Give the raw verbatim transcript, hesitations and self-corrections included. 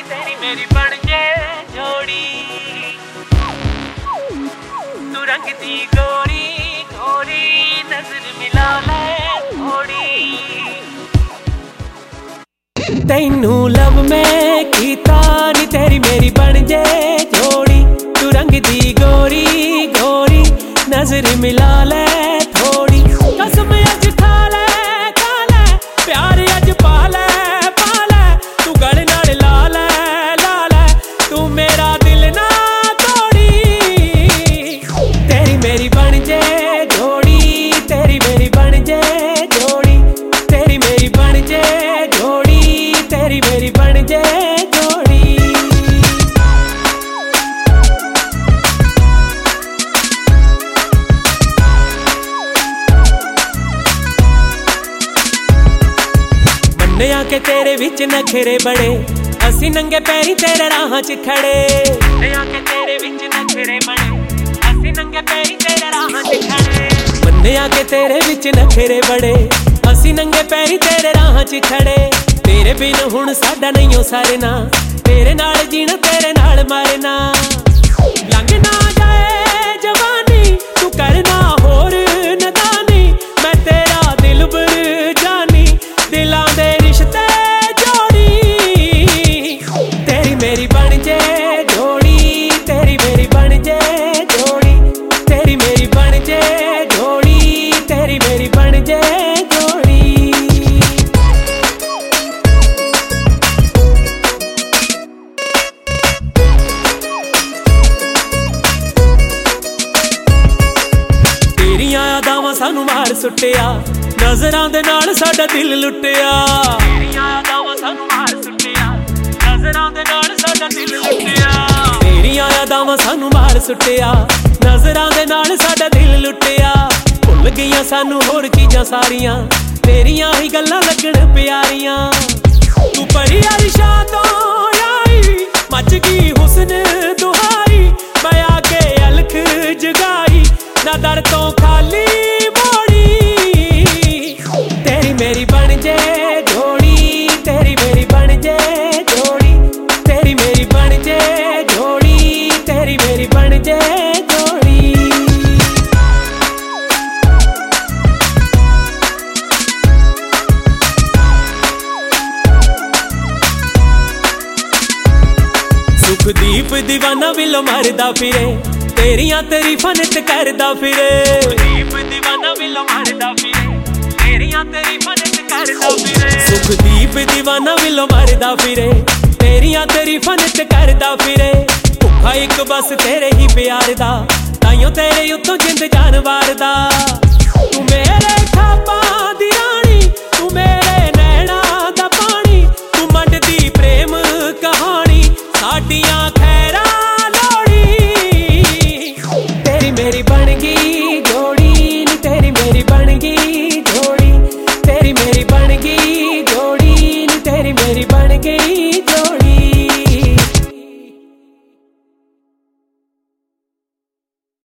तेरी मेरी बन जे जोड़ी, तू रंग दी गोरी गोरी नजर मिला ले थोड़ी। तैनू लब मैं कीता नी तेरी मेरी बन जे जोड़ी, तू रंग दी गोरी गोरी नजर मिला ले थोड़ी। कसम अज खा ले खा ले प्यार अज पा ले पा ले, तू गल नाल ला ले ला ले, तू मेरा दिल ना तोड़ी। तेरी मेरी बन जे जोड़ी, तेरी मेरी बन जे जोड़ी, तेरी मेरी बन जे जोड़ी, तेरी मेरी बन जे जोड़ी। मन्निया के तेरे विच नखरे बड़े, असी नंगे पैरी तेरे राह च खड़े। मन्निया के तेरे विच नखरे बड़े, असी नंगे पैरी तेरे राह च खड़े। मन्निया के तेरे विच नखरे बड़े, असी नंगे पैरी तेरे राह च खड़े। तेरे बिन हुण साडा नहीं सरना, तेरे नाल जीना तेरे नाल मरना। लंघ ना जाए जवानी तू करना होर नदानी, मैं तेरा दिलबर जानी दिलां दे रिश्ते जोड़ी। तेरी मेरी बन जे जोड़ी, तेरी मेरी बन जे जोड़ी, तेरी मेरी बन जे जोड़ी, तेरी मेरी बन जे जोड़ी। तेरियां यादां सानू मार सुट्टिया, नजरां दे नाल साडा दिल लुटिया। तेरियां यादां सानू मार सुट्टिया, नजरां दे नाल साडा दिल लुटिया। तेरियां यादां सानू मार सुट्टिया, नजरां दे नाल साडा दिल लुटिया। भुल गईयां सानू होर चीजां सारियां, तेरियां ही गल्लां लगण प्यारियां। तू परी अरशा तो आई, मच गई हुस्न दुहाई, मैं आके अलख जगाई ना दर तो खाली मोड़ी। तेरी मेरी बन जे जोड़ी, तेरी मेरी बन जे जोड़ी, तेरी मेरी बन जे जोड़ी, तेरी मेरी बन जे जोड़ी। सुखदीप दीवाना विलो मरदा फिरे, तेरियां तरीफां नित करदा फिरे। सुखदीप दीवाना विलो मरदा फिरे, तेरियां तरीफां नित करदा फिरे। सुखदीप दीवाना विलो मरदा फिरे, तेरियां तरीफां नित करदा फिरे। भुखा एक बस तेरे ही प्यार दा, ताइयों तेरे उत्तों जिंद जान वारदा। तू मेरे खाबा